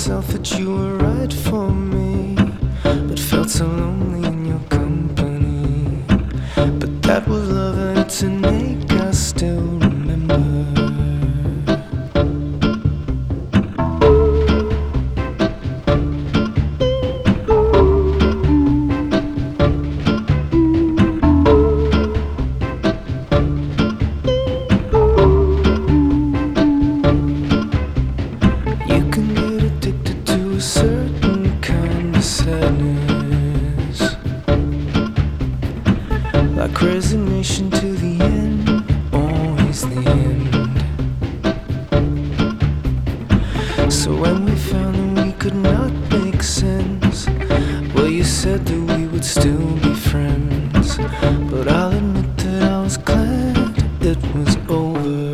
myself that you were right for me, but felt so lonely in your company. But that was love and it's innate, I still remember. A certain kind of sadness, like resignation to the end, always the end. So when we found that we could not make sense, well, you said that we would still be friends. But I'll admit that I was glad it was over.